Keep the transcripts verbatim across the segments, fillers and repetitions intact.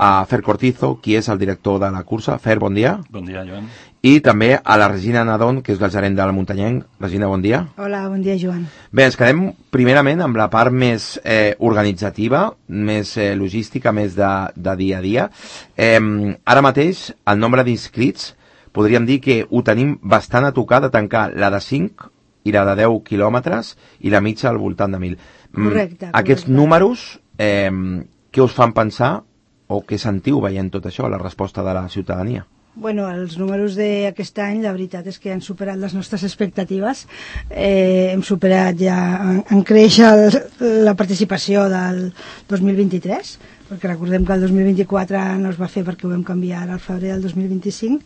a Fer Cortizo, qui és el director de la cursa. Fer, bon dia. Bon dia, Joan. I també a la Regina Nadon, que és la gerent de la Muntanyenc. Regina, bon dia. Hola, bon dia, Joan. Bé, ens quedem primerament amb la part més eh, organitzativa, més eh, logística, més de, de dia a dia. Eh, ara mateix, el nombre d'inscrits, podríem dir que ho tenim bastant a tocar de tancar la de cinc i la de deu quilòmetres i la mitja al voltant de mil. Correcte. Aquests correcte. números, eh, què us fan pensar o què sentiu veient tot això, la resposta de la ciutadania? Bueno, els números d'aquest any, la veritat és que han superat les nostres expectatives. Eh, hem superat ja, en, en créixer el, la participació del dos mil vint-i-tres, perquè recordem que el dos mil vint-i-quatre no es va fer perquè ho vam canviar al febrer del dos mil vint-i-cinc,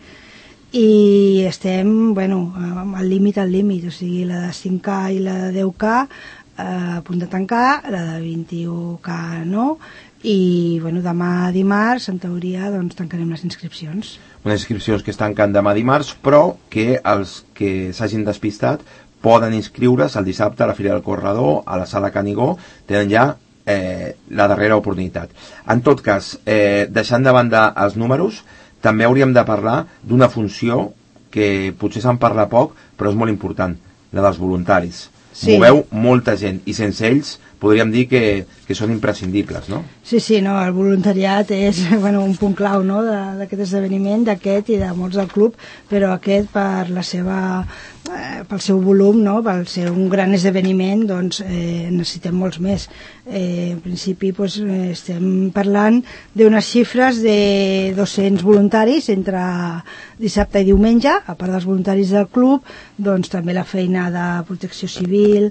i estem, bueno, al límit, al límit, o sigui, la de cinc K i la de deu K eh, a punt de tancar, la de vint-i-u K no, i bueno, demà dimarts, en teoria, doncs tancarem les inscripcions. Unes inscripcions que es tanquen demà dimarts, però que els que s'hagin despistat poden inscriure's el dissabte a la Fira del Corredor, a la Sala Canigó, tenen ja eh, la darrera oportunitat. En tot cas, eh, deixant de banda els números, també hauríem de parlar d'una funció que potser se'n parla poc, però és molt important, la dels voluntaris. Sí. Moveu molta gent, i sense ells podríem dir que, que són imprescindibles, no? Sí, sí, no, el voluntariat és bueno, un punt clau, no?, d'aquest esdeveniment, d'aquest i de molts del club, però aquest per la seva, eh, pel seu volum, no?, pel ser un gran esdeveniment, doncs eh, necessitem molts més. Eh, en principi doncs, eh, estem parlant d'unes xifres de dos-cents voluntaris entre dissabte i diumenge, a part dels voluntaris del club, doncs també la feina de protecció civil,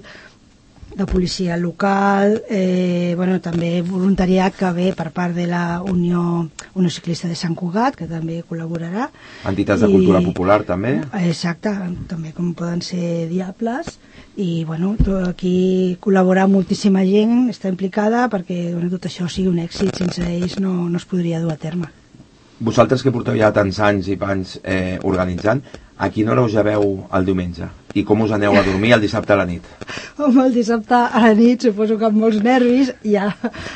de policia local, eh, bueno, també voluntariat que ve per part de la Unió, Unió Ciclista de Sant Cugat, que també col·laborarà. Entitats de cultura popular també. Exacte, també com poden ser Diables, i bueno, aquí col·labora moltíssima gent, està implicada perquè bueno, tot això sigui un èxit, sense ells no, no es podria dur a terme. Vosaltres que porteu ja tants anys i panys eh, organitzant, a quina hora us lleveu el diumenge? I com us aneu a dormir el dissabte a la nit? Home, el dissabte a la nit suposo que amb molts nervis, ja,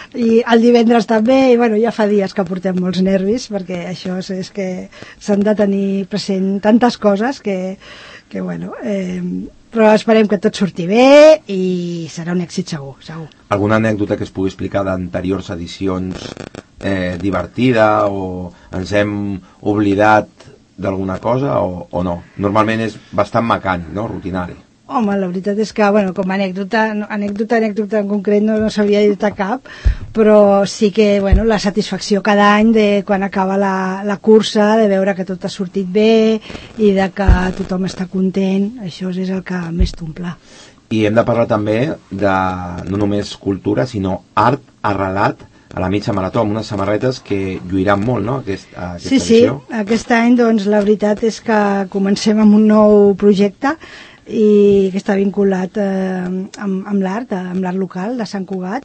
i el divendres també, i bueno, ja fa dies que portem molts nervis, perquè això és, és que s'han de tenir present tantes coses que, que bueno, eh, però esperem que tot surti bé i serà un èxit segur, segur. Alguna anècdota que es pugui explicar d'anteriors edicions eh, divertida o ens hem oblidat d'alguna cosa o, o no? Normalment és bastant mecànic, no? Rutinari. Home, la veritat és que, bueno, com a anècdota, anècdota, anècdota en concret no, no s'hauria dit a cap, però sí que, bueno, la satisfacció cada any de quan acaba la, la cursa, de veure que tot ha sortit bé i de que tothom està content, això és el que més t'omple. I hem de parlar també de no només cultura, sinó art arrelat a la mitja marató, amb unes samarretes que lluiran molt, no?, aquest, aquesta sí, edició. Sí, aquest any, doncs, la veritat és que comencem amb un nou projecte i que està vinculat eh, amb, amb l'art, amb l'art local de Sant Cugat,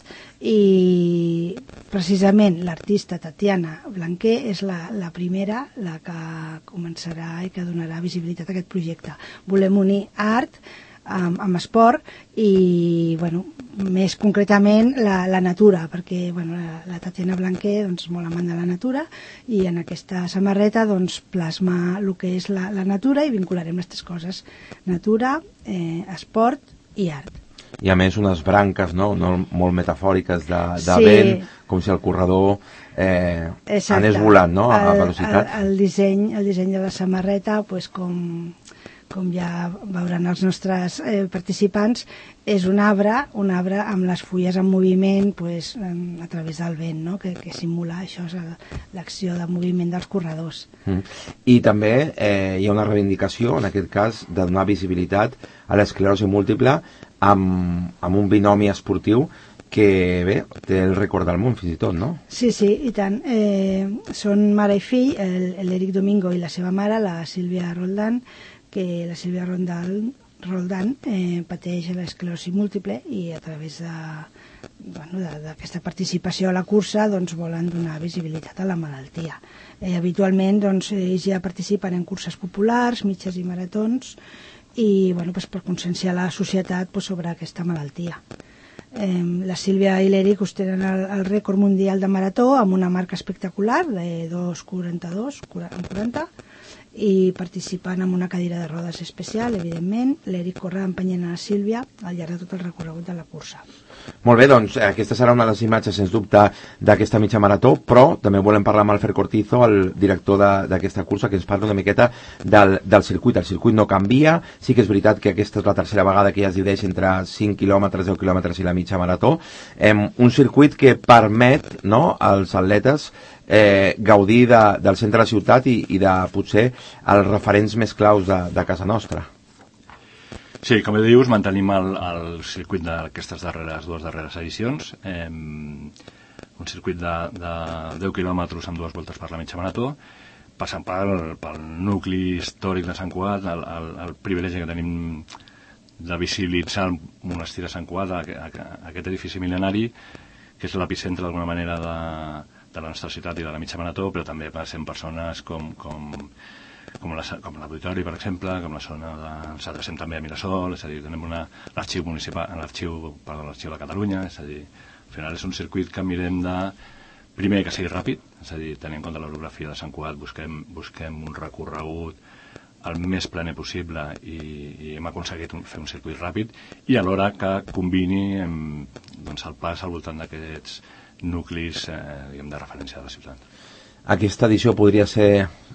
i precisament l'artista Tatiana Blanquer és la, la primera, la que començarà i que donarà visibilitat a aquest projecte. Volem unir art amb, amb esport i, bueno, més concretament la, la natura, perquè bueno, la, la Tatiana Blanquer doncs, molt amant de la natura, i en aquesta samarreta doncs, plasma el que és la, la natura i vincularem les tres coses: natura, eh, esport i art. I a més unes branques, no?, no molt metafòriques de, de sí. vent, com si el corredor eh, anés volant, no?, a el, velocitat. El, el, disseny, el disseny de la samarreta, pues, com, com ja veuran els nostres eh, participants, és un arbre, un arbre amb les fulles en moviment, pues, a través del vent, no?, que, que simula això, l'acció de moviment dels corredors. Mm. I també eh, hi ha una reivindicació, en aquest cas, de donar visibilitat a l'esclerosi múltiple amb, amb un binomi esportiu que, bé, té el rècord del món fins i tot, no? Sí, sí, i tant. Eh, són mare i fill, l'Eric Domingo i la seva mare, la Sílvia Roldán, que la Sílvia Roldán, Roldán eh, pateix l'esclerosi múltiple i a través de, bueno, d'aquesta participació a la cursa doncs, volen donar visibilitat a la malaltia. Eh, habitualment doncs, ells ja participen en curses populars, mitges i maratons, i bueno, pues, per conscienciar la societat pues, sobre aquesta malaltia. Eh, la Sílvia i l'Eric ostenen el, el rècord mundial de marató amb una marca espectacular de dos quaranta-dos quaranta, i participant en una cadira de rodes especial, evidentment. L'Eric corre empenyent a la Sílvia al llarg de tot el recorregut de la cursa. Molt bé, doncs aquesta serà una de les imatges, sens dubte, d'aquesta mitja marató, però també volem parlar amb el Fer Cortizo, el director d'aquesta cursa, que ens parla una miqueta del, del circuit. El circuit no canvia, sí que és veritat que aquesta és la tercera vegada que ja es divideix entre cinc quilòmetres, deu quilòmetres i la mitja marató. Eh, un circuit que permet, no, als atletes eh, gaudir de, del centre de la ciutat i, i de, potser, els referents més claus de, de casa nostra. Sí, com dius, mantenim el, el circuit d'aquestes darreres dues darreres edicions, eh, un circuit de, de deu quilòmetres amb dues voltes per la mitja marató, passant pel, pel nucli històric de Sant Cugat, el, el, el privilegi que tenim de visibilitzar el monestir de Sant Cugat, aquest edifici mil·lenari, que és l'epicentre d'alguna manera de, de la nostra ciutat i de la mitja marató, però també passem persones com... com com l'auditori, per exemple, com la zona de... Ens adrecem també a Mirasol, és a dir, tenem l'arxiu municipal, l'arxiu, perdó, l'arxiu de Catalunya, és a dir, al final és un circuit que mirem de, primer, que sigui ràpid, és a dir, tenint en compte l'orografia de Sant Cugat, busquem, busquem un recorregut el més planer possible i, i hem aconseguit un, fer un circuit ràpid i alhora que combini amb, doncs, el pas al voltant d'aquests nuclis eh, diguem, de referència de la ciutat. Aquesta edició podria ser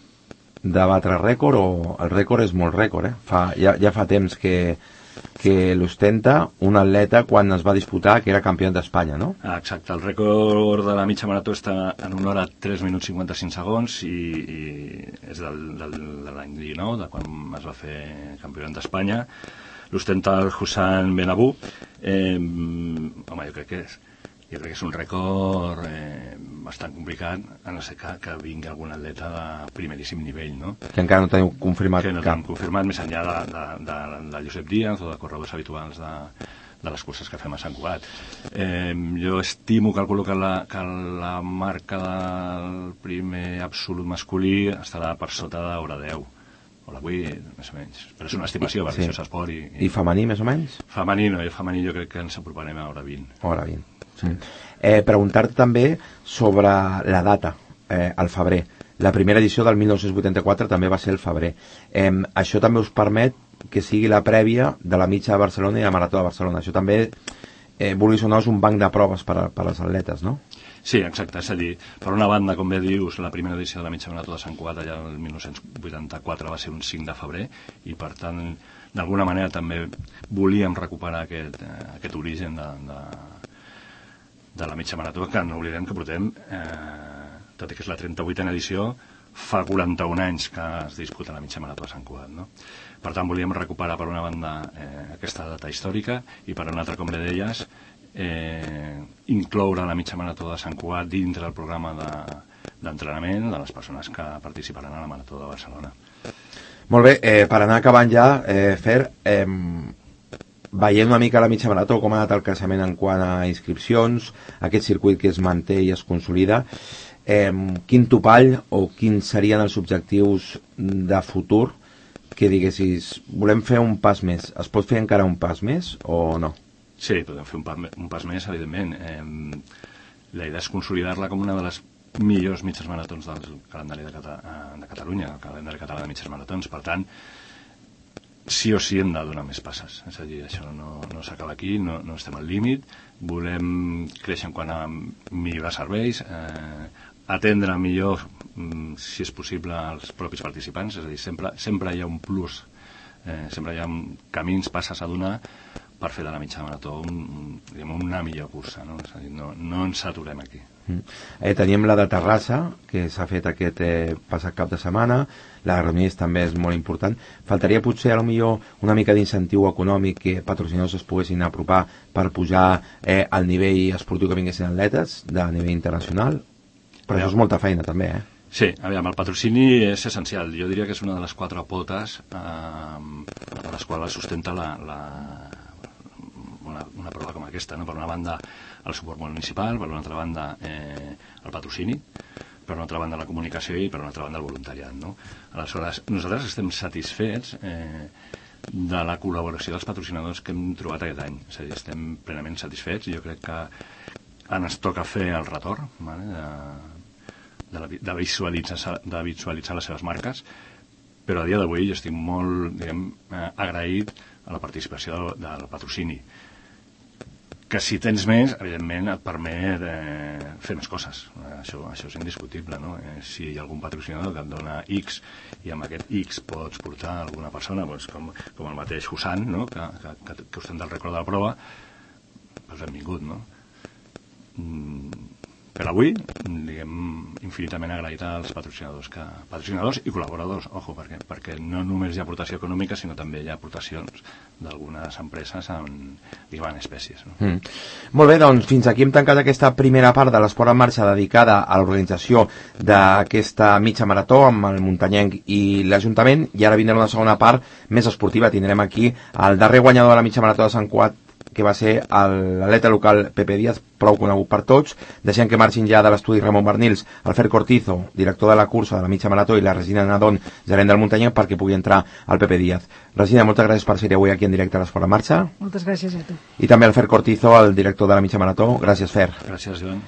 de batre rècord, o el rècord és molt rècord, eh? Fa, ja, ja fa temps que, que l'ostenta un atleta quan es va disputar, que era campió d'Espanya, no? Ah, exacte, el rècord de la mitja marató està en una hora tres minuts cinquanta-cinc segons i, i és del, del, de l'any dinou, de quan es va fer campió d'Espanya. L'ostenta el Hussan Benabou. Eh, home, jo crec que és Jo crec que és un rècord eh, bastant complicat, a no ser que, que vingui algun atleta de primeríssim nivell, no? Que encara no teniu confirmat que no cap. tenim confirmat, més enllà de, de, de, de Josep Díaz o de corredors habituals de, de les curses que fem a Sant Cugat. Eh, jo estimo, calculo que la, que la marca del primer absolut masculí estarà per sota d'hora deu. O la vuit, més o menys. Però és una estimació, perquè sí. Això és esport. I, i... I femení, més o menys? Femení, no, i femení jo crec que ens aproparem a hora vint. Hora vint. Sí. Eh, preguntar-te també sobre la data, eh, al febrer. La primera edició del dinou vuitanta-quatre també va ser el febrer. Eh, això també us permet que sigui la prèvia de la mitja de Barcelona i la marató de Barcelona. Això també, eh, vulguis o no, és un banc de proves per, a, per als atletes, no? Sí, exacte. És a dir, per una banda, com bé dius, la primera edició de la mitja marató de Sant Cugat allà el dinou vuitanta-quatre va ser un cinc de febrer i, per tant, d'alguna manera també volíem recuperar aquest, eh, aquest origen de... de de la mitja marató, que no oblidem que portem, eh, tot i que és la trenta-vuitena edició, fa quaranta-un anys que es disputa la mitja marató a Sant Cugat, no? Per tant, volíem recuperar, per una banda, eh, aquesta data històrica i, per una altra, com bé deies, eh, incloure la mitja marató de Sant Cugat dintre del programa d'entrenament de, de les persones que participaran a la marató de Barcelona. Molt bé, eh, per anar acabant ja, eh, Fer, eh, veient una mica la mitja marató, com ha anat el creixement en quant a inscripcions, aquest circuit que es manté i es consolida, eh, quin topall o quins serien els objectius de futur que diguessis, volem fer un pas més? Es pot fer encara un pas més o no? Sí, podem fer un pas, un pas més, evidentment. Eh, la idea és consolidar-la com una de les millors mitges maratons del calendari de, Cata de Catalunya, el calendari català de mitges maratons. Per tant, sí o sí hem de donar més passes, és a dir, això no, no s'acaba aquí, no, no estem al límit, volem créixer en quant a millorar serveis, eh, atendre millor, mm, si és possible, els propis participants, és a dir, sempre, sempre hi ha un plus, eh, sempre hi ha camins, passes a donar per fer de la mitja marató un, diguem, una millor cursa, no? És a dir, no, no ens aturem aquí. Mm. Eh, teníem la de Terrassa, que s'ha fet aquest eh, passat cap de setmana, la de Granollers també és molt important. Faltaria potser, a lo millor, una mica d'incentiu econòmic que patrocinadors es poguessin apropar per pujar eh, al nivell esportiu que vinguessin atletes de nivell internacional, però ja. Això és molta feina també, eh? Sí, aviam, el patrocini és essencial. Jo diria que és una de les quatre potes eh, a les quals sustenta la, la, una, una prova com aquesta, no? Per una banda el suport municipal, per una altra banda eh, el patrocini, per una altra banda la comunicació i per una altra banda el voluntariat, no? Aleshores, nosaltres estem satisfets eh, de la col·laboració dels patrocinadors que hem trobat aquest any. És a dir, estem plenament satisfets i jo crec que ens toca fer el retorn, vale? de, de, la, de, visualitzar, de visualitzar les seves marques, però a dia d'avui jo estic molt, diguem, eh, agraït a la participació del, del patrocini, que si tens més, evidentment et permet eh, fer més coses. Això, això és indiscutible, no? Eh, si hi ha algun patrocinador que et dona X i amb aquest X pots portar alguna persona, doncs com, com el mateix Hussan, no? que, que, que ostenta el rècord de la prova, doncs benvingut, no? Mm, per avui, diguem, infinitament agraït als patrocinadors, que, patrocinadors i col·laboradors, ojo, perquè, perquè no només hi ha aportació econòmica, sinó també hi ha aportacions d'algunes empreses en, diguem, en espècies. No? Mm. Molt bé, doncs fins aquí hem tancat aquesta primera part de l'Esport en Marxa dedicada a l'organització d'aquesta mitja marató amb el muntanyenc i l'Ajuntament, i ara vindrà una segona part més esportiva. Tindrem aquí el darrer guanyador de la mitja marató de Sant Cugat, que va ser l'atleta local Pepe Díaz, prou conegut per tots. Deixem que marxin ja de l'estudi Ramon Bernils, el Fer Cortizo, director de la cursa de la mitja marató, i la Resina Nadón, gerent del muntanyenc, perquè pugui entrar el Pepe Díaz. Resina, moltes gràcies per ser avui aquí en directe a l'Esport en Marxa. Moltes gràcies a tu. I també el Fer Cortizo, el director de la mitja marató. Gràcies, Fer. Gràcies, Joan.